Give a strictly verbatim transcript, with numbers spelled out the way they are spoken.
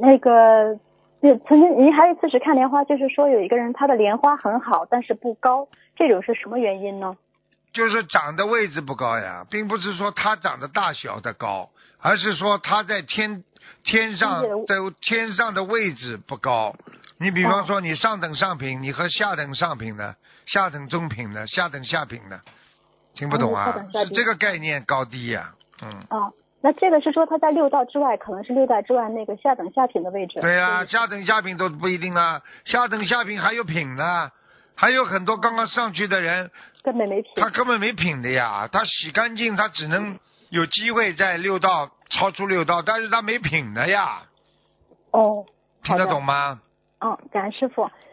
那个，就曾经您还有一次是看莲花，就是说有一个人他的莲花很好，但是不高，这种是什么原因呢？ 就是长的位置不高呀，并不是说它长的大小的高，而是说它在天天上在天上的位置不高。你比方说你上等上品，你和下等上品的、下等中品的、下等下品的，听不懂啊？是这个概念高低呀、啊，嗯。 哦，那这个是说他在六道之外，可能是六道之外那个下等下品的位置。 对呀、啊，下等下品都不一定啊，下等下品还有品呢，还有很多刚刚上去的人。 根本没品， 他根本没品的呀，他洗干净，他只能有机会在六道超出六道，但是他没品的呀。 哦， 听得懂吗？ 嗯，感恩师傅。